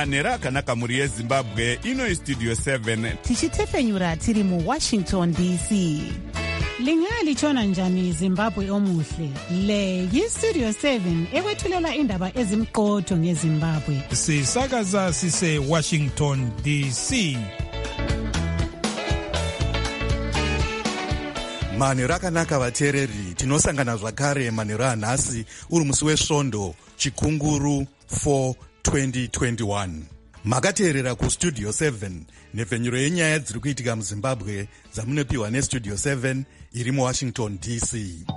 manhero akanaka mhuri yezimbabwe. Ino Studio 7 tichitefenyura tiri muWashington DC. Lingalitshona njani Zimbabwe omuhle? Le yiStudio 7 ekwethulela indaba ezimqotho ngeZimbabwe. Sisakaza sise Washington DC. Manhero akanaka vateereri, tinosangana zvakare manhero anhasi uri musi wesvondo chikunguru 4 2021. Makateerera kuStudio 7 nhefenyuro yenyaya dziri kuitika muZimbabwe dzamunopiwa neStudio 7 iri muWashington DC.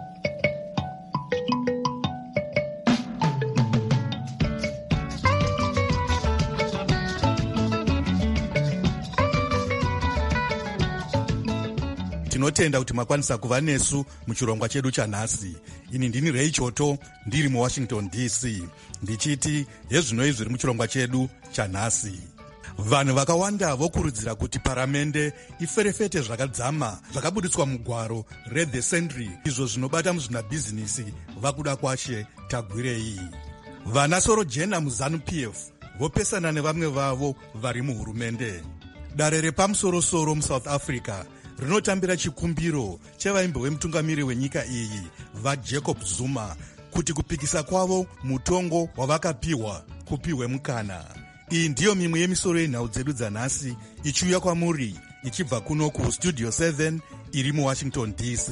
Tinotenda kuti makwanisa kuva nesu muchirongwa chedu chanhasi. Ini ndini Ray Choto ndiri muWashington DC ndichiti hezvinoi zviri muchirongwa chedu chanhasi. Vanhu vakawanda vokurudzira kuti paramende iferefete zvakadzama zvakabuditswa mugwaro reThe Century, izvo zvinobata muzvinabhizinisi vakuda kwashe tagwirei. Vana Sorojena muZANU-PF vopesana nevamwe vavo vari muhurumende. Dare repamusorosoro muSouth Africa rinotambira chikumbiro chevaimbi vemutungamiri wenyika iyi vaJacob Zuma kuti kupikisa kwavo mutongo wavakapiwa kupiwe mukana. Iyi ndiyo mimwe yemisoro yenhau dzedu dzanhasi ichiuya kwamuri ichibva kuno kuStudio 7 iri muWashington DC.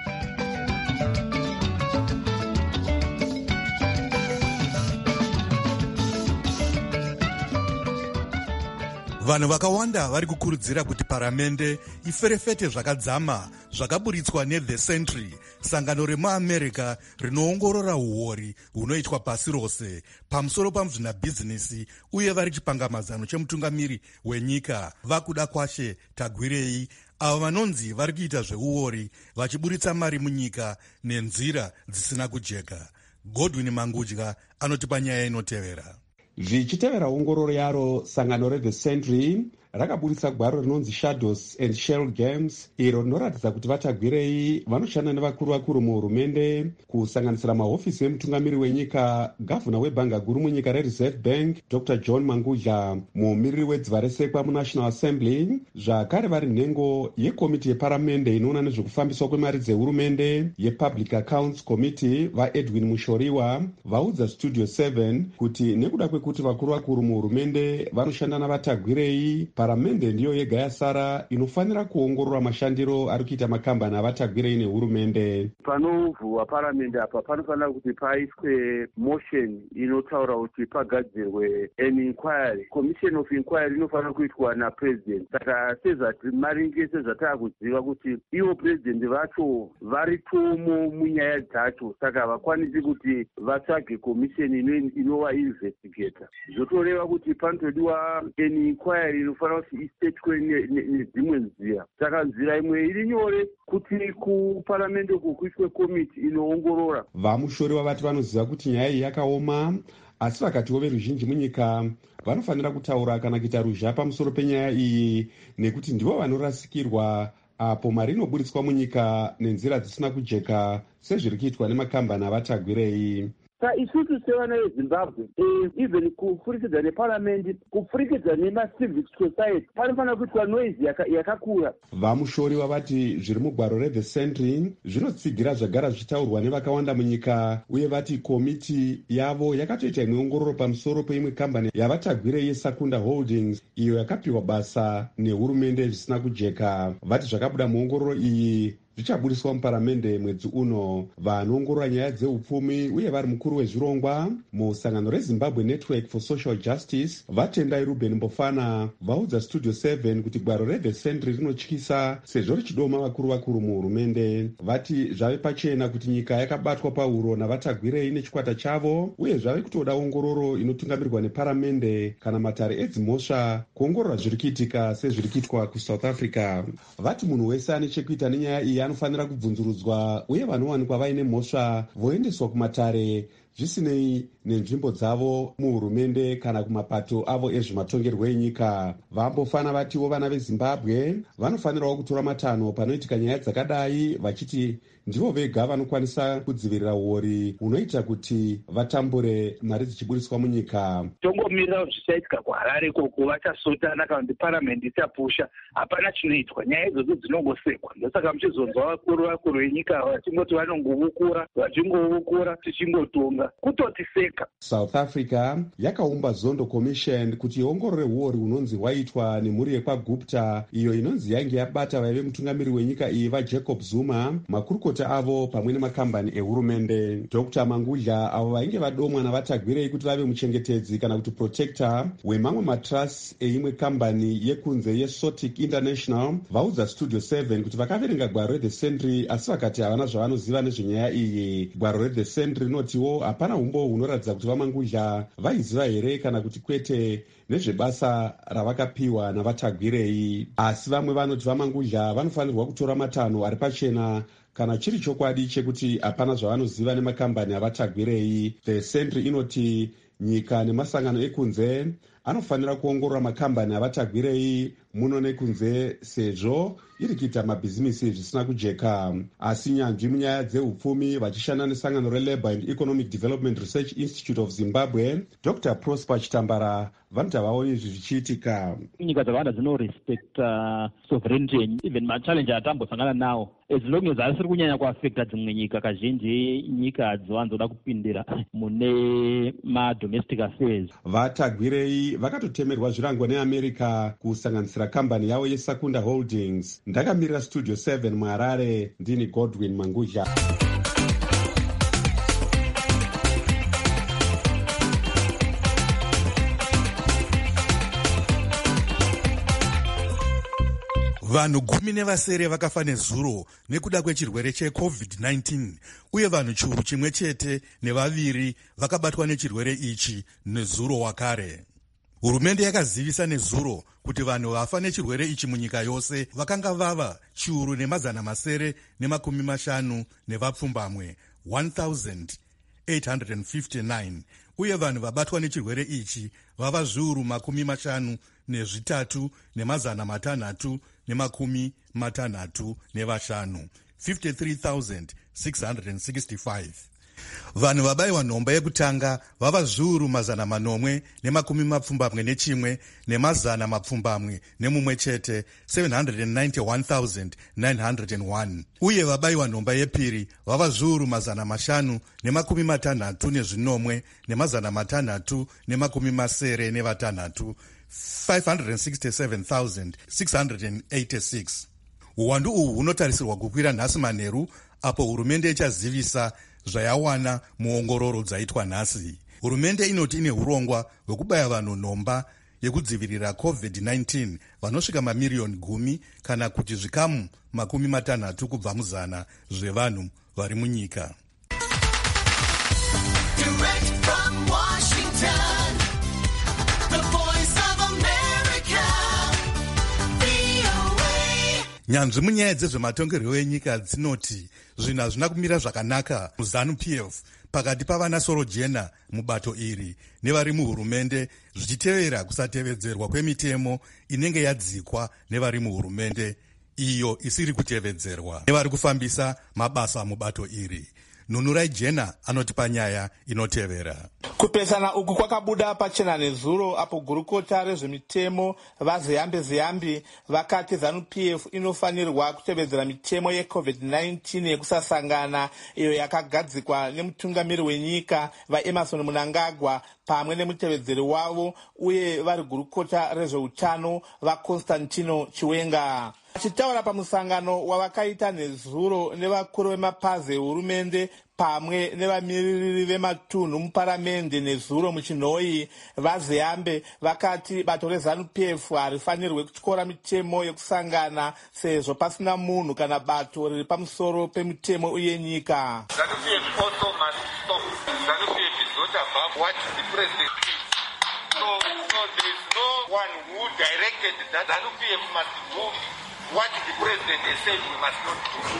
Vanhu vakawanda vari kukurudzira kuti paramende iferefete zvakadzama zvakaburitswa neThe Century, sangano remuAmerica rinoongorora uori hunoitwa pasi rose pamusoro pamuzvinabhizinisi, uye vari chipangamazano chemutungamiri wenyika vakuda kwashe tagwirei, avo vanonzi vari kuita zveuori vachiburitsa mari munyika nenzira dzisina kujeka. Godwin Mangudya anotipa nyaya inotevera. Zvichitevera ongororo yaro, sangano reThe Century rakaburitsa gwaro rinonzi Shadows and Shell Games, iro rinoratidza kuti vatagwirei vanoshanda nevakuru muhurumende, kusanganisira mahofisi emutungamiri wenyika, gavhuna webhanga guru munyika reReserve Bank Dr. John Mangudya, mumiriri wedziva resekwa muNational Assembly, zvakare vari nhengo yekomiti yeparamende inoona nezvekufambiswa kwemari dzehurumende yePublic Accounts Committee vaEdwin Mushoriwa vaudza Studio 7 kuti nekuda kwekuti vakuru muhurumende vanoshanda navatagwirei, paramende ndiyo yega yasara inofanira kuongorora mashandiro ari kuita makambani avatagwirei nehurumende. Panovhurwa paramende apa panofanira kuti paiswe motion inotaura kuti pagadzirwe an inquiry. Commission of inquiry inofanira kuitwa napresident. Saka sezvati maringe sezvataakuziva kuti ivo president vacho vari tomo munyaya dzacho, saka havakwanisi kuti vatsvage commission inova investigator. Zvotoreva kuti panotodiwa an inquiry inofanira kuti isetwe nedzimwe nzira. Saka nzira imwe iri nyore kuti kuparamende kuiswe komiti inoongorora. Vamushoriwa vati vanoziva kuti nyaya iyi yakaoma, asi vakatiwo veruzhinji munyika vanofanira kutaura kana kuita ruzha pamusoro penyaya iyi, nekuti ndivo vanorasikirwa apo mari inoburitswa munyika nenzira dzisina kujeka sezviri kuitwa nemakambani avatagwirei. Isusu sevana veZimbabwe, even kupfurikidza neparamendi, kupfurikidza nemacivic society, panofanira kuitwa noise yakakura. Vamushoriwa vati zviri mugwaro reThe Century zvinotsigira zvagara zvichitaurwa nevakawanda munyika, uye vati komiti yavo yakatoita imwe ongororo pamusoro peimwe kambani yavatagwirei yeSakunda Holdings, iyo yakapiwa basa nehurumende zvisina kujeka. Vati zvakabuda muongororo iyi zvichaburiswa muparamende mwedzi uno. Vanoongorora nyaya dzeupfumi uye vari mukuru wezvirongwa musangano reZimbabwe Network for Social Justice vatendai Ruben Mbofana vaudza Studio 7 kuti gwaro reThe Century rinotyisa sezvo richidoma vakuru muhurumende. Vati zvave pachena kuti nyika yakabatwa pauro navatagwirei nechikwata chavo, uye zvave kutoda ongororo inotungamirwa neparamende kana matare edzimhosva kuongorora zviri kuitika sezviri kuitwa kuSouth Africa. Vati munhu wese ane chekuita nenyaya iyi anofanira kubvunzurudzwa, uye vanowanikwa vaine mhosva voendeswa kumatare zvisinei nenzvimbo dzavo muhurumende kana kumapato avo ezvematongerwo enyika. Vambofana vatiwo vana vezimbabwe vanofanirawo kutora matanho panoitika nyaya dzakadai, vachiti ndivo vega vanokwanisa kudzivirira uori unoita kuti vatambure mari dzichiburiswa munyika. Tongomirira zvichaitika kuHarare ikoko, vachasotana kana kuti paramende ichapusha, hapana chinoitwa. Nyaya idzodzo dzinongosekwa. Ndosaka muchizonzwa vakuru venyika vachingoti vachingovukura tichingotonga kutotiseka. South Africa yakaumba Zondo Commission kuti iongorore uori unonzi hwaitwa nemhuri yekwagupta, iyo inonzi yange yabata vaive mutungamiri wenyika iyi vaJacob Zuma, makurukota avo pamwe nemakambani ehurumende. Dr. Mangudla, avo vainge vadomwa navatagwirei kuti vave muchengetedzi kana kuti protector wemamwe matrusts eimwe kambani yekunze yeSotic International, vaudza Studio 7 kuti vakaverenga gwaro reThe Sentry asi vakati havana zvavanoziva nezvenyaya iyi. Gwaro reThe Sentry rinotiwo hapana umbo hunoratidza kuti vaMangudla vaiziva here kana kuti kwete nezvebasa ravakapiwa navatagwirei. Asi vamwe vanoti vaMangudla vanofanirwa kutora matanho ari pachena kana chiri chokwadi chekuti hapana zvavanoziva nemakambani avatagwirei. The Sentry inoti nyika nemasangano ekunze anofanira kuongorora makambani avatagwirei muno nekunze sezvo iri kuita mabhizimisi zvisina kujeka. Asi nyanzvi munyaya dzeupfumi vachishanda nesangano reLabour and Economic Development Research Institute of Zimbabwe, Dr. Prosper Chitambara, vanoti havaoni izvi zvichiitika. Nyika dzakawanda dzinorespekta sovereignty, even machallenji atambosangana nawo, as long as asiri kunyanya kuafekta dzimwe nyika. Kazhinji nyika hadziwanzoda kupindira mune madomestic affairs. Vatagwirei vakatotemerwa zvirango neAmerica kusanganisira kambani yavo yeSakunda Holdings. Ndakamirira Studio 7 muHarare, ndini Godwin Mangudla. Vanhu 10 vakafa nezuro nekuda kwechirwere cheCovid-19 uye vanhu chiuru chimwe chete nevaviri vakabatwa nechirwere ichi nezuro wakare. Hurumende yakazivisa nezuro kuti vanhu vafa nechirwere ichi munyika yose vakanga vava chiuru nemazana masere nemakumi mashanu nevapfumbamwe 1859 uye vanhu vabatwa nechirwere ichi vava zviuru makumi mashanu nezvitatu nemazana matanhatu nemakumi matanhatu nevashanu 53,665. Vanhu vabayiwa nhomba yekutanga vava zviuru mazana manomwe nemakumi mapfumbamwe nechimwe nemazana mapfumbamwe nemumwe chete 791,901 uye vabayiwa nhomba yepiri vava zviuru mazana mashanu nemakumi matanhatu nezvinomwe nemazana matanhatu nemakumi masere nevatanhatu 567,686. Uwandu uhu hunotarisirwa kukwira nhasi manheru apo hurumende ichazivisa zvayawana muongororo dzaitwa nhasi. Hurumende inoti ine urongwa hwekubaya vanhu nhomba yekudzivirira COVID-19 vanosvika mamiriyoni 10 kana kuti zvikamu 60 kubva muzana zvevanhu vari munyika. Nyanzvi munyaya dzezvematongerwo enyika dzinoti zvinhu hazvina kumira zvakanaka muZANU-PF pakati pavana soro jena mubato iri nevari muhurumende, zvichitevera kusatevedzerwa kwemitemo inenge yadzikwa nevari muhurumende iyo isiri kutevedzerwa nevari kufambisa mabasa mubato iri. Nunurai Jena anoti panyaya inotevera. Kupesana uku kwakabuda pachena nezuro apo gurukota rezvemitemo vaZiyambi vakati ZANU-PF inofanirwa kutevedzera mitemo yeCovid-19 yekusasangana iyo yakagadzikwa nemutungamiri wenyika vaEmerson Mnangagwa pamwe nemutevedzeri wavo uye vari gurukota rezveutano vaConstantino Chiwenga. Achitaura pamusangano wavakaita nezuro nevakuru vemapazi ehurumende pamwe nevamiririri vematunhu muparamende nezuro muchinhoi, vaZiyambe vakati bato reZANU-PF harifanirwe kutyora mitemo yekusangana sezvo pasina munhu kana bato riri pamusoro pemitemo uye nyika. ZANU-PF also must stop. ZANU-PF is not above what the president is. So there is no one who directed that ZANU-PF must do what the president has said we must not do.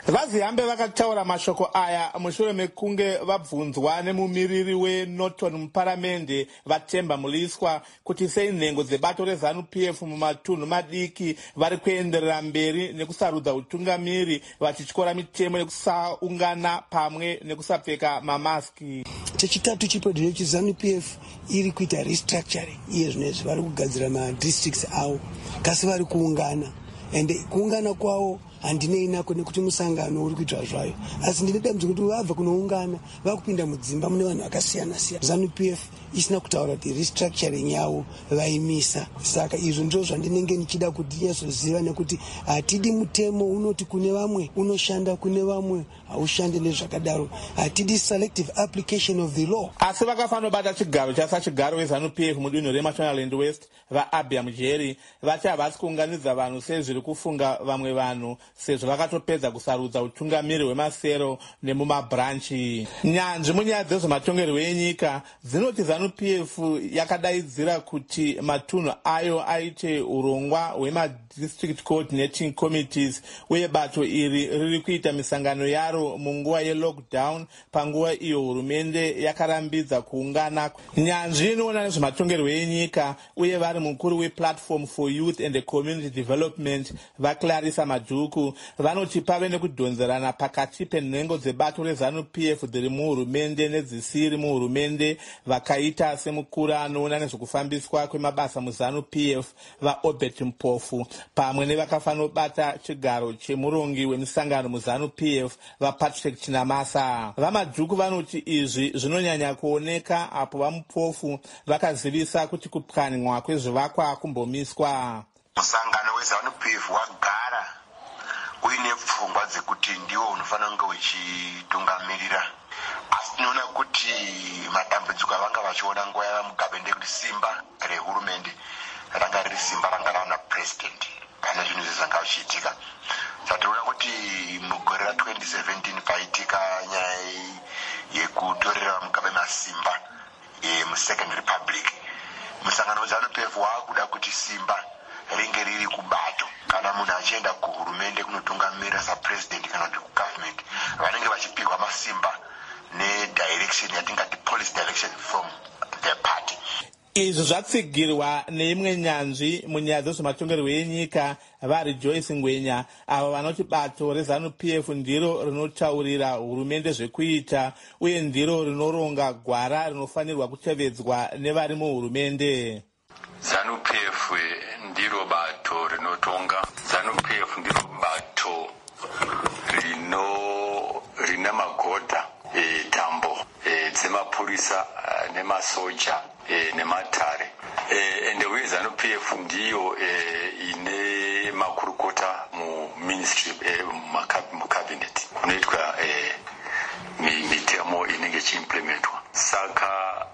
vazihambe vakataura mashoko aya mushure mekunge vabvunzwa nemumiriri weNorton muparamende vaTemba Muliswa kuti sei nhengo dzebato reZANU-PF mumatunhu madiki vari kuenderera mberi nekusarudza utungamiri vachityora mitemo yekusaungana pamwe nekusapfeka mamaski. Chechitatu chiprodhi cheZANU-PF iri kuita restructuring iye zvinezvi vari kugadzira madistricts avo kasi vari kuungana ende kuungana kwavo handinei nako nekuti musangano uri kuitwa zvayo asi ndine dambudziko kuti vabva kunoungana vakupinda mudzimba mune vanhu vakasiyana siyana. ZANU-PF isina kutaura kuti restructuring yavo vaimisa, saka izvo ndizvo zvandinenge ndichida kuti ndinyazoziva nekuti hatidi mutemo unoti kune vamwe unoshanda kune vamwe haushande nezvakadaro, hatidi selective application of the law. Asi vakafanira bata chigaro chasachigaro weZANU-PF mudunhu reMashonaland West vaAbia Mujeri vati havasi kuunganidza vanhu sezviri kufunga vamwe vanhu sezvo vakatopedza kusarudza utungamiri hwemasero nemumabranchi. Nyanzvi munyaya dzezvematongerwo enyika dzinoti ZANU-PF yakadaidzira kuti matunhu ayo aite urongwa hwemadistrict coordinating committees uye bato iri riri kuita misangano yaro munguva yelockdown panguva iyo hurumende yakarambidza kuungana. Nyanzvi inoona nezvematongerwo enyika uye vari mukuru wePlatform for Youth and Community Development vaClarissa Madhuku vanoti pave nekudhonzerana pakati penhengo dzebato reZANU-PF dziri muhurumende nedzisiri muhurumende vakaita semukuru anoona nezvekufambiswa kwemabasa muZANU-PF vaObert Mpofu pamwe nevakafanobata chigaro chemurongi wemisangano muZANU-PF vaPatrick Chinamasa. VaMadhuku vanoti izvi zvinonyanya kuoneka apo vaMpofu vakazivisa kuti kupwanywa kwezvivakwa kumbomiswa. Musangano weZANU-PF wagara uine pfungwa dzekuti ndiwo unofanira kunge uchitungamirira, asi tinoona kuti matambudziko avanga vachiona nguva yavaMugabe ndekuti simba rehurumende ranga riri simba ranga rana president kana zvinhu zvizvanga zvichiitika. Tinoona kuti mugore ra2017 paitika nyaya yekutorera Mugabe masimba muSecond Republic. Musangano weZANU-PF waakuda kuti simba ringe riri kubato kana munhu achienda kuhurumende kunotungamira sapresident kana kuti kugovernment vanenge vachipirwa masimba nedirection yatingati policy direction from the party. Izvi zvatsigirwa neimwe nyanzvi munyaya dzezvematongerwo enyika vaRejoice Ngwenya avo vanoti bato reZANU-PF ndiro rinotaurira hurumende zvekuita uye ndiro rinoronga gwara rinofanirwa kutevedzwa nevari muhurumende. ZANU-PF ndiro bato rinotonga, ZANU-PF ndiro bato rina magodha tambo dzemapurisa nemasoja nematare ende uye ZANU-PF ndiyo ine makurukota muministry mucabinet kunoitwa mitemo inenge ichiimplementwa. Saka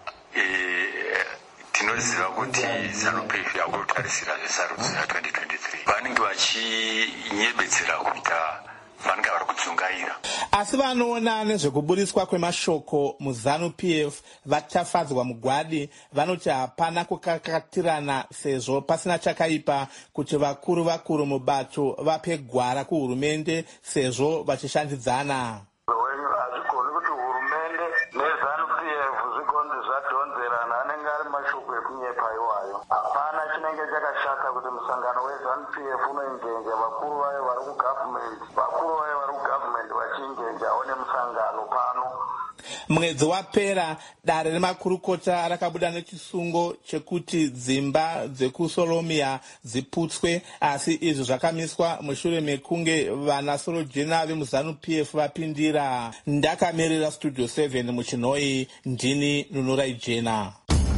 tinoziva kuti ZANU-PF yakutarisira zvesarudzo ya2023 vanenge vachinyebetsera kuita vanenge vari kudzungaira. Asi vanoona nezvekuburiswa kwemashoko muZANU-PF vatafadzwa mugwadi vanoti hapana kukakatirana sezvo pasina chakaipa kuti vakuru mubato vape gwara kuhurumende sezvo vachishandidzana. Hazvikoni kuti hurumende neZANU-PF zvigonzi zvadhonzerana anenge ari mashoko ekunyepa iwayo. Hapana chinenge chakashata kuti musangano weZANU-PF unoingenja vakuru vayo vari kugovernment vachingenja one musangano pano. Mwedzi wapera dare remakurukota rakabuda nechisungo chekuti dzimba dzekuSoromia dziputswe, asi izvi zvakamiswa mushure mekunge vanasorojena vemuZANU-PF vapindira. Ndakamirira Studio 7 muChinoi, ndini Nunurai Jena.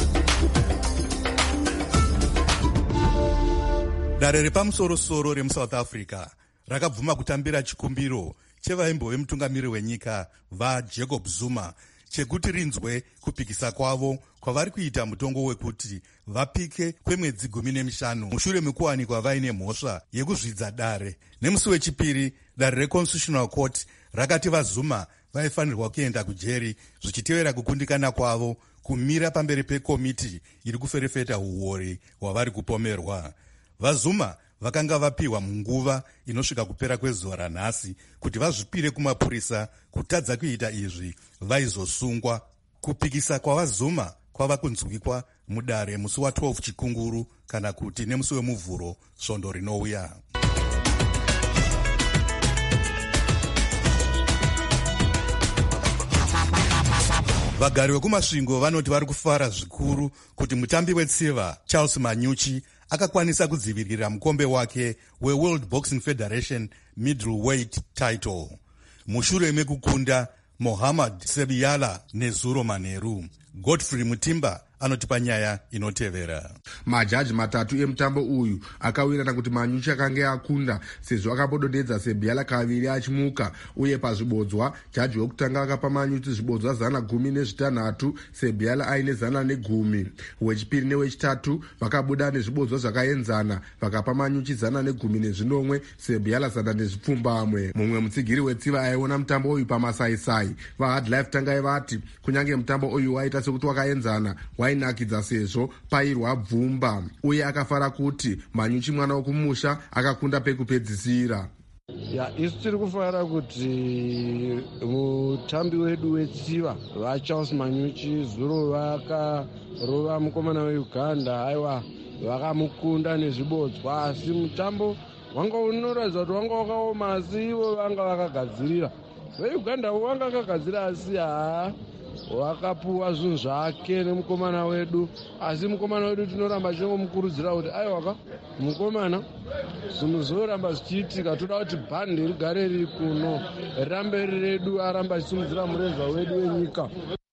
Dare repamusoro-soro remuSouth Africa rakabvuma kutambira chikumbiro chevaimbove mutungamiri wenyika vaJacob Zuma chekuti rinzwe kupikisa kwavo kwavari kuita mutongo wekuti vapike kwemwedzi 15 mushure mekuwanikwa vaine mhosva yekuzvidza dare. Nemusi wechipiri, dare reConstitutional Court rakati vaZuma vaifanirwa kuenda kujeri zvichitevera kukundikana kwavo kumira pamberi pekomiti iri kuferefeta uori hwavari kupomerwa. VaZuma vakanga vapiwa munguva inosvika kupera kwezuva ranhasi kuti vazvipire kumapurisa. Kutadza kuita izvi vaizosungwa. Kupikisa kwavazuma kwava kunzwikwa mudare musi wa12 Chikunguru, kana kuti nemusi wemuvhuro svondo rinouya. Vagari vekumasvingo vanoti vari kufara zvikuru kuti mutambi wetsiva Charles Manyuchi akakwanisa kudzivirira mukombe wake weWorld Boxing Federation middleweight title mushure mekukunda Mohammad Sebiyala nezuro Maneru. Godfrey Mutimba anotipa nyaya inotevera. Majaji matatu emutambo uyu akawirana kuti Manyuchi akanga akunda sezvo akambodonhedza Sebiyala kaviri achimuka, uye pazvibodzwa jaji wekutanga akapa Manyuchi zvibodzwa 116, Sebiyala aine 110. Wechipiri newechitatu vakabuda nezvibodzwa zvakaenzana, vakapa Manyuchi 119, Sebiyala 120. Mumwe mutsigiri wetsiva aiona mutambo uyu pamasaisai vaHard Life Tangai vati kunyange mutambo uyu waita sekuti wakaenzana, wainakidza sezvo pairwa bvumba, uye akafara kuti Manyuchi mwana wokumusha akakunda pekupedzisira. Isu tiri kufara kuti mutambi wedu wetsiva vaCharles Manyuchi zuro vakarova mukomana weUganda, aiwa vakamukunda nezvibodzwa, asi mutambo wanga unoratidza kuti wanga wakaoma, asi ivo vanga vakagadzirira. VeUganda vanga vakagadzirira, asi wakapuwa zvinhu zvake nemukomana wedu, asi mukomana wedu tinoramba tingomukurudzira kuti aiwaka mukomana zvinhu zvoramba zvichiitika, toda kuti bhande rigare riri kuno, rirambe redu, aramba achisimudzira mureza wedu wenyika.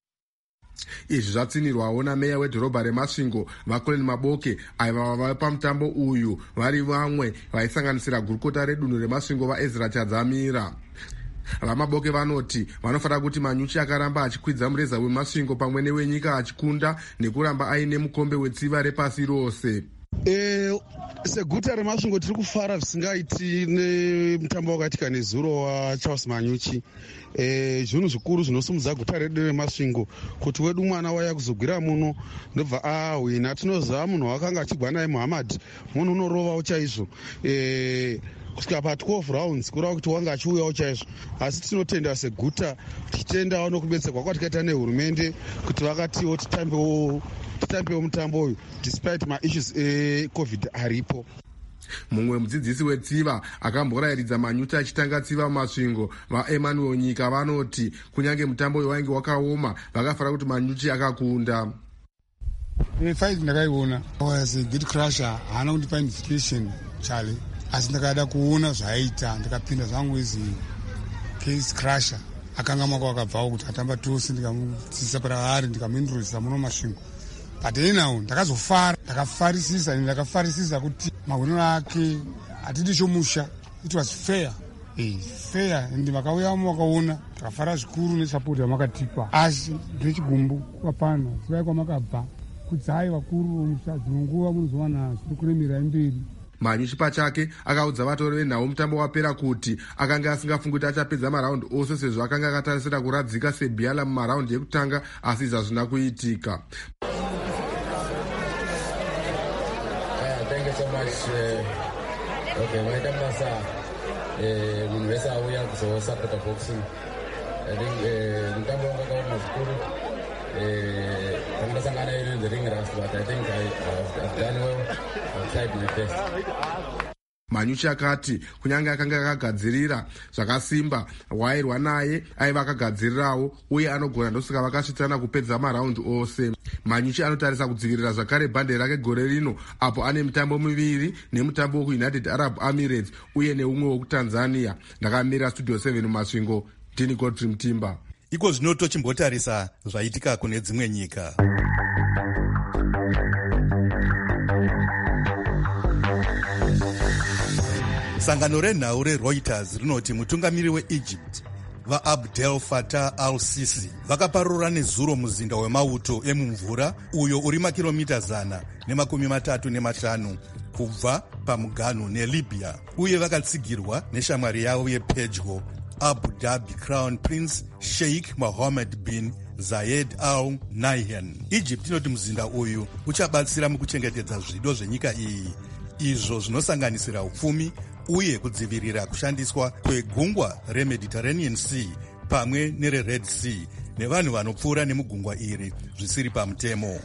Izvi zvatsinirwawo nameya wedhorobha reMasvingo vaColin Maboke aiva vava pamutambo uyu vari vamwe vaisanganisira gurukota redunhu reMasvingo vaEzra Chadzamira. VaMaboke vanoti vanofanira kuti Manyuchi akaramba achikwidza mureza weMasvingo pamwe newenyika achikunda nekuramba aine mukombe wetsiva repasi rose. Seguta reMasvingo tiri kufara zvisingaiti nemutambo wakaitika nezuro waCharles Manyuchi. Zvinhu zvikuru zvinosumudza guta redu reMasvingo kuti wedu mwana waya kuzogwira muno ndobva ahwina. Tinoziva munhu wakanga achigwa naye Muhammad, munhu unorovawo chaizvo. Kusvika pa12 rounds kureva kuti wanga achiuyawo chaizvo, asi tinotenda seguta, tichitendawo nokubetserwa kwatikaita nehurumende kuti vakatiwo titambewo mutambo uyu despite maissues eCovid aripo. Mumwe mudzidzisi wetsiva akamborayiridza Manyuchi achitanga tsiva mumasvingo vaEmanuel Nyika vanoti kunyange mutambo uyu wainge wakaoma, vakafara kuti Manyuchi akakunda. Fight ndakaiona was a good crusher, haana kundipa indication chale, asi ndakada kuona zvaaita, ndikapinda zvangu izi case crusher. Akanga mako wakabvawo kuti atamba tose, ndikamutsisa paraari ndikamuintroducisa muno Masvingo. But anyhow ndakazofara, ndakafarisisa kuti mahwiniro ake hatidi chomusha, it was fair. Fair, ndi makauya wakaona takafara zvikuru nesapoti yamakatipa, asi ndechigumbu kwapana sivai kwamakabva kudzai vakuru vomusha dzimwe nguva munozowana zviri kuremera mberi. Manyuchi pachake akaudza vatori venhau mutambo wapera kuti akanga asingafungi kuti achapedza maraundi ose sezvo akanga akatarisira kuradzika Sebiyala mumaraundi ekutanga, asi izvi hazvina kuitika. Maita masa munhu wese auya kuzosapota boxing. I think mutambo wanga wakaoma zvikuru. Pandasangana in the ring rust, but I think I've done well. I've tried my best. Manyuchi akati kunyange akanga akagadzirira zvakasimba, wairwa naye aiva akagadzirirawo uye anogona ndosaka vakasvitsana kupedza maraundi ose. Manyuchi anotarisa kudzivirira zvakare bhande rake gore rino, apo ane mitambo miviri nemutambo wekuUnited Arab Emirates uye neumwe wekuTanzania. Ndakamira Studio 7 mumasvingo, ndini Godfrey Mutimba. Iko zvino tochimbotarisa zvaitika kune dzimwe nyika. Sangano renhau reReuters rinoti mutungamiri weEgypt vaAbdel Fattah al-Sisi vakaparura nezuro muzinda wemauto emumvura uyo uri makilomita 135 kubva pamuganhu neLibya, uye vakatsigirwa neshamwari yavo yepedyo Abu Dhabi Crown Prince Sheikh Mohammed bin Zayed Al Nahyan. Egypt inoti muzinda uyu uchabatsira mukuchengetedza zvido zvenyika iyi izvo zvinosanganisira upfumi uye kudzivirira kushandiswa kwegungwa remediterranean sea pamwe nerered sea nevanhu vanopfuura nemugungwa iri zvisiri pamutemo.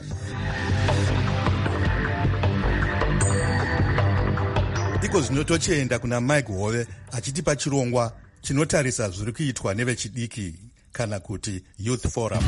iko zvino tochienda kuna Mike Hove achitipa chirongwa chinotarisa zviri kuitwa nevechidiki kana kuti Youth Forum.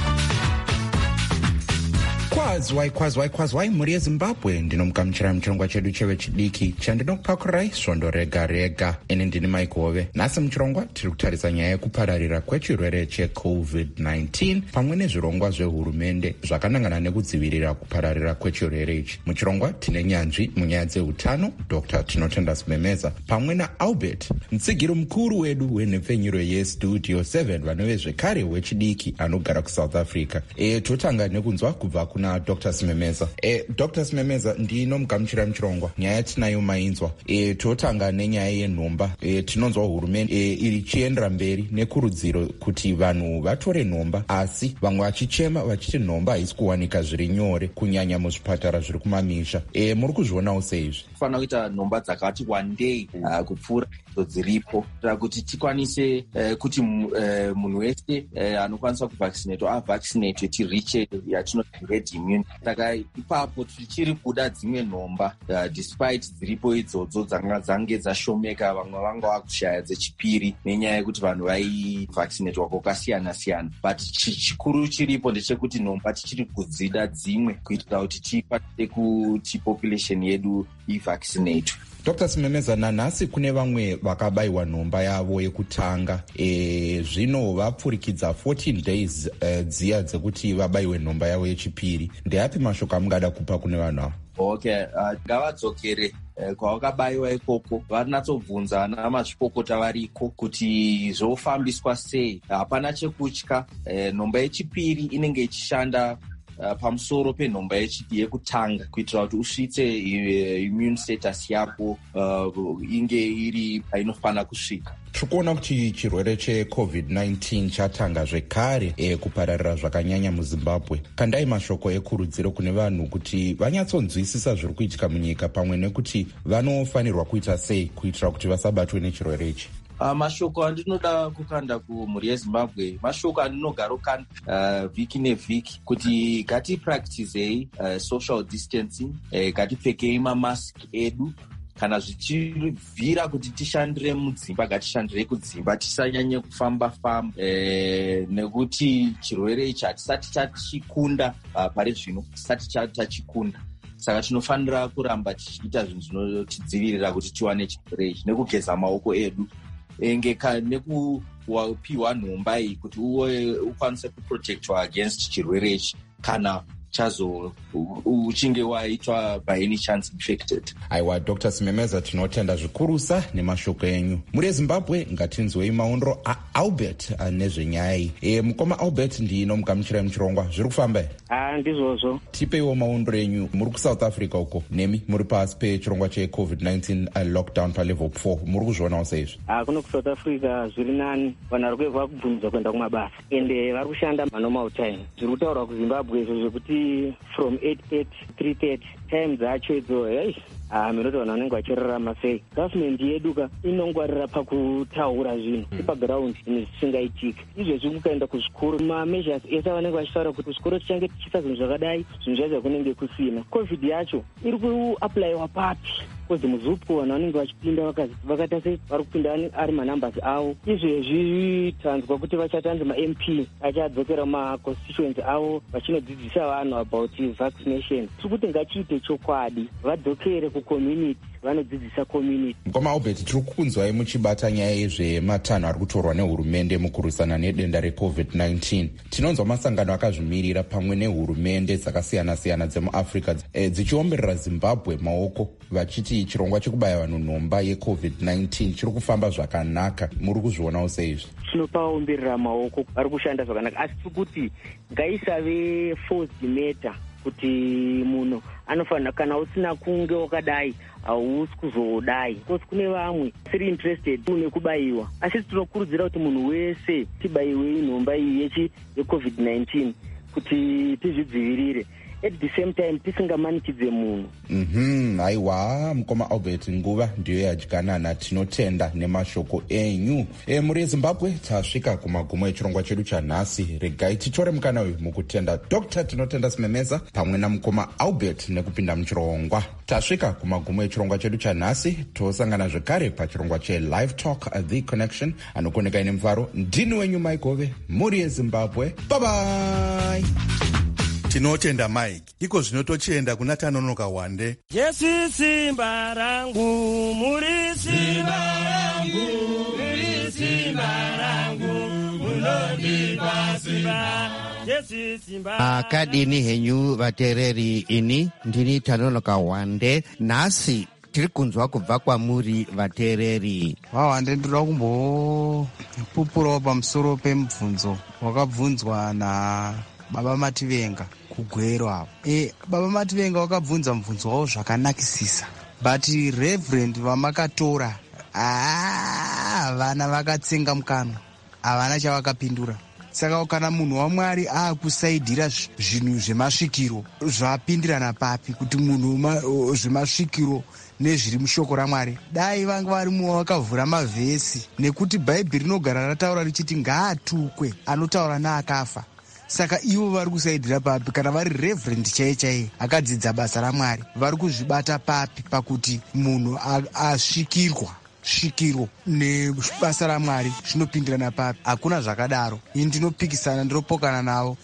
kwazwai mhuri yezimbabwe, ndinomugamuchira muchirongwa chedu chevechidiki chandinokupakurai svondo rega rega. Ini ndini Mike Hove. Nhasi muchirongwa tiri kutarisa nyaya yekupararira kwechirwere cheCovid-19 pamwe nezvirongwa zvehurumende zvakanangana nekudzivirira kupararira kwechirwere ichi. Muchirongwa tine nyanzvi munyaya dzeutano, Dr. Tinotenda Simemeza pamwe naAlbert mutsigiri mukuru wedu wenhepfenyuro yeStudio 7 vanove zvekare wechidiki anogara kuSouth Africa. Totanga nekunzwa kubva kuna Dr. Simemeza. Dr. Simemeza, ndinomugamuchira muchirongwa. Nyaya tinayo mainzwa. Totanga nenyaya yenhomba. Tinonzwa hurumende iri chiendera mberi nekurudziro kuti vanhu vatore nhomba, asi vamwe vachichema vachiti nhomba haisi kuwanika zviri nyore kunyanya muzvipatara zviri kumamisha. Muri kuzvionawo seizvi? Kufanira kuita nhomba dzakati wandei kupfuura dziripo kuitira kuti tikwanise kuti munhu wese anokwanisa kuvaccinatwa avaccinatwe tiriche yatinoti herd immunity. Saka ipapo tichiri kuda dzimwe nhomba despite dziripo idzodzo dzange dzashomeka, vamwe vanga vakushaya dzechipiri nenyaya yekuti vanhu vaivaccinatwa kwakasiyana siyana, but chikuru chiripo ndechekuti nhomba tichiri kudzida dzimwe kuitira kuti tikwanise kuti population yedu ivaccinatwe. Dr. Simemeza, nanhasi kune vamwe vakabayiwa nhomba yavo yekutanga, zvino vapfurikidza 14 days dziya dzekuti vabayiwe nhomba yavo yechipiri. Ndeapi mashoko amungada kupa kune vanhu ava? Okay, ngavadzokere kwavakabayiwa ikoko vanatsobvunza ana mazvikokota variko kuti zvofambiswa sei. Hapana chekutya. Nhomba yechipiri inenge ichishanda pamusoro penhomba yekutanga kuitira kuti usvitse immune status yako inge iri painofanira kusvika. Tiri kuona kuti chirwere cheCovid-19 chatanga zvekare kupararira zvakanyanya muZimbabwe. Kandai mashoko ekurudziro kune vanhu kuti vanyatsonzwisisa zviri kuitika munyika pamwe nekuti vanofanirwa kuita sei kuitira kuti vasabatwe nechirwere ichi. Mashoko andinoda kukanda kumhuri yeZimbabwe, mashoko andinogara kukanda vhiki nevhiki kuti ngatipracticei social distancing, ngatipfekei mamask edu. Kana zvichibvira kuti tishandire mudzimba, ngatishandirei kudzimba, tisanyanye kufamba-famba nekuti chirwere ichi hatisati tachikunda pari zvino, tisati tachikunda. Saka tinofanira kuramba tichiita zvinhu zvinotidzivirira kuti tiwane chirwere ichi, nekugeza maoko edu, nekupiwa nhomba iyi kuti ukwanise kuprotectwa against chirwere ichi kana chazo uchinge waitwa by any chance infected. Aiwa, Dr. Simemeza, tinotenda zvikurusa nemashoko enyu. Muri yeZimbabwe ngatinzwei maondro aAlbert nezvenyaya iyi. Mukoma Albert, ndinomugamuchirai muchirongwa. Zviri kufamba here? Ndizvozvo. Tipeiwo maondro enyu. Muri kuSouth Africa uko, nemi muri pasi pechirongwa cheCovid-19 lockdown palevel 4. Muri kuzvionawo seizvi? Kuno kuSouth Africa zviri nani, vanhu vari kuedza kubvunza kuenda kumabasa ende vari kushanda normal time. Zviri kutaurwa kuZimbabwe izvo zvekuti from 8:30 to 3:30 time dzacho idzo minoti vanhu vanenge vachirarama sei. Government yeduka inongwarira pakutaura zvinhu ipaground zvinhu zvisingaitika. Izvezvi mukaenda kuzvikoro mameasures ese vanenge vachitaura kuti kuzvikoro tichange tichiisa zvinhu zvakadai, zvinhu zvacho kunenge kusina. Covid yacho iri kuaplayiwa papi kozi muZUPCO vanhu vanenge vachipinda vakaita sei vari kupinda ari manumbers avo. Izvezvi tanzwa kuti vachatanzi maMP achadzokera mumaconstituency avo vachinodzidzisa vanhu about vaccination. Tiri kuti ngachiite chokwadi, vadzokere kucommunity, vanodzidzisa community. Mukoma Albert, tiri kukunzwai muchibata nyaya yezvematanho ari kutorwa nehurumende mukurwisana nedenda reCovid-19. Tinonzwa masangano akazvimirira pamwe nehurumende dzakasiyana-siyana dzemuAfrica dzichiomberera Zimbabwe maoko vachiti chirongwa chekubaya vanhu nhomba yeCovid-19 chiri kufamba zvakanaka. Muri kuzvionawo seizvi? Tinopaomberera maoko, vari kushanda zvakanaka, asi tiri kuti ngaisave forced matter kuti munhu anofanira kana usina kunge wakadai hausi kuzodai. Because kune vamwe siri interested nekubayiwa, asi tinokurudzira kuti munhu wese tibayiwe nhomba iyi yeCovid-19 kuti tizvidzivirire. at the same time tisingamanikidze munhu. Aiwa mukoma Albert nguva ndiyo yadyanana, tinotenda nemashoko enyu. Muri eZimbabwe tasvika kumagumo echirongwa chedu chanhasi. Regai titore mukana uyu mukutenda Dr. Tinotenda Simemeza pamwe namukoma Albert nekupinda muchirongwa. Tasvika kumagumo echirongwa chedu chanhasi, tosangana zvekare pachirongwa che-Live Talk The Connection. Anokoneka ine mufaro, ndini wenyu Mike Ove, muri eZimbabwe. Bye bye. Tinotenda Mike. Iko zvino tochienda kuna Tanonoka Wande. Jesu simba rangu, muri simba rangu, muri simba rangu, munondipa simba. Kadini henyu vatereri, ini ndini Tanonoka Wande. Nhasi tiri kunzwa kubva kwamuri vatereri. Wande ndoda kumbopupurawo pamusoro pemubvunzo wakabvunzwa naBaba Mativenga kugwero apo. Baba Mativenga wakabvunza mubvunzo wawo zvakanakisisa, but Reverend vamakatora vana vakatsenga mukanwa, havana chavakapindura. Saka kana munhu waMwari akusaidhira zvinhu zvemasvikiro zvapindirana papi kuti munhu zvemasvikiro nezviri mushoko raMwari, dai vanga varimuwo vakavhura mavhesi, nekuti Bhaibheri rinogara rataura richiti ngaatukwe anotaura neakafa. Saka ivo vari kusaidhira papi? Kana vari Reverend chaiye akadzidza basa raMwari, vari kuzvibata papi pakuti munhu svikiro nebasa raMwari zvinopindirana papi? Hakuna zvakadaro. Ini ndinopikisana, ndinopokana navo.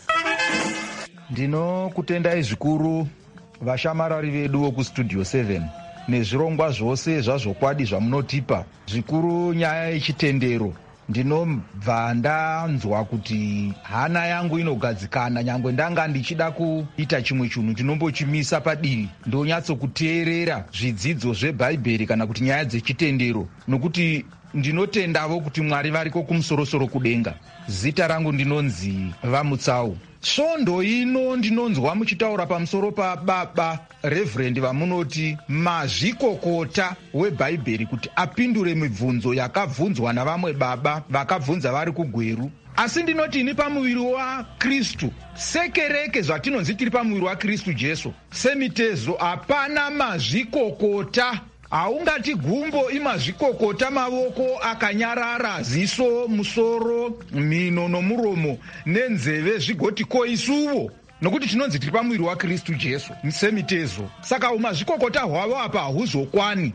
Ndinokutendai zvikuru vashamarari vedu wokustudio 7 nezvirongwa zvose zvazvokwadi zvamunotipa, zvikuru nyaya yechitendero. Ndinobva ndanzwa kuti hana yangu inogadzikana, nyangwe ndanga ndichida kuita chimwe chinhu ndinombochimisa padivi ndonyatsokuteerera zvidzidzo zveBhaibheri kana kuti nyaya dzechitendero, nokuti ndinotendavo kuti Mwari variko kumusorosoro kudenga. Zita rangu ndinonzi Vamutsau. Svondo ino ndinonzwa muchitaura pamusoro paBaba Reverend vamunoti mazvikokota weBhaibheri kuti apindure mibvunzo yakabvunzwa navamwe baba vakabvunza vari kugweru. Asi ndinoti ini pamuviri waKristu, sekereke zvatinonzi tiri pamuviri waKristu Jesu, semitezo hapana mazvikokota. Haungati gumbo imazvikokota mavoko akanyarara, ziso, musoro, mhino nomuromo nenzeve zvigoti koisuvo, nokuti tinonzi tiri pamuviri waKristu Jesu semitezo. Saka umazvikokota hwavo apa hahuzokwani.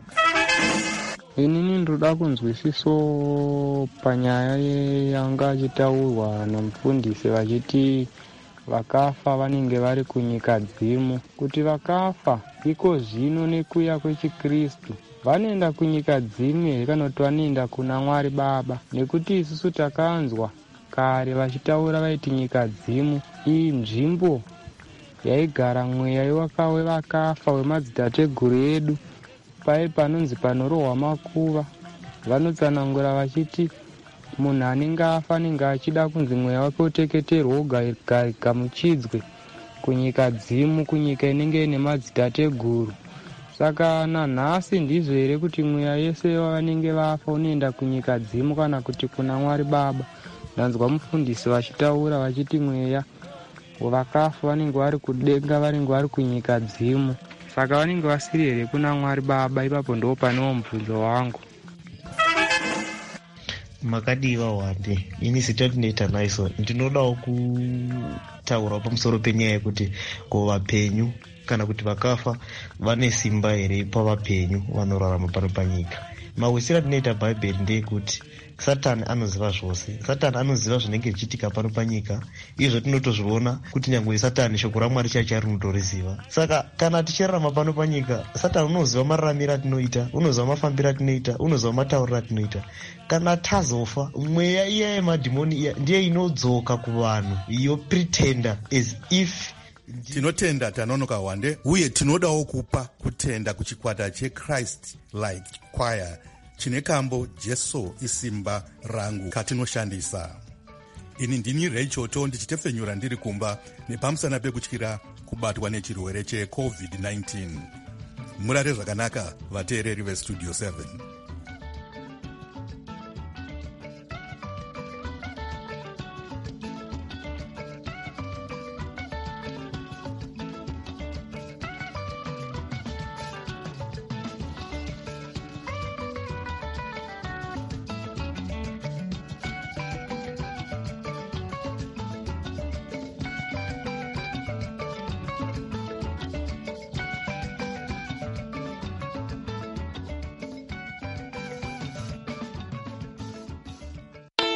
Inini ndoda kunzwisiso panyaya yanga achitaurwa nomufundisi vachiti vakafa vanenge vari kunyika dzimu, kuti vakafa iko zvino nekuya kwechiKristu vanoenda kunyika dzimu here kana kuti vanoenda kuna Mwari Baba? Nekuti isusu takanzwa kare vachitaura vaiti nyika dzimu iyi nzvimbo yaigara mweya wevakafa wemadzitateguru edu, pai panonzi panorohwa makuva. Vanotsanangura vachiti munhu anenge afa anenge achida kunzi mweya wake uteketerwe ugamuchidzwe kunyika dzimu, kunyika inenge ine madzitateguru. Saka nanhasi ndizvo here kuti mweya yese vanenge vafa unoenda kunyika dzimu kana kuti kuna Mwari Baba? Ndanzwa mufundisi vachitaura vachiti mweya vakafa vanenge vari kudenga, vanenge vari kunyika dzimu. Saka vanenge vasiri here kuna Mwari Baba? Ipapo ndo panewo mubvunzo wangu. Makadiva Wande, ini zita ndinoita naiso. Ndinodawo kutaura pamusoro penyaya yekuti vapenyu kana kuti vakafa vane simba here pavapenyu vanorarama pano panyika. Mawisira ndinoita Bhaibheri ndeyekuti Satani anoziva zvose. Satani anoziva zvinenge zvichiitika pano panyika. Izvo tinotozviona kuti nyangwe Satani shoko raMwari chacho rinotoriziva. Saka kana tichirarama pano panyika, Satani unoziva mararamiro atinoita, unoziva mafambiro atinoita, unoziva matauriro atinoita. Kana tazofa, mweya iya yemadhimoni iya ndiye inodzoka kuvanhu, iyo pretender as if. Tinotenda Tanonoka Wande, uye tinodawo kupa kutenda kuchikwata cheChrist Like Choir chine kambo Jesu isimba rangu katinoshandisa. Ini ndini Reichoto ndichitefenyura ndiri kumba nepamusana pekutyira kubatwa nechirwere cheCovid-19. Murare zvakanaka vateereri veStudio 7.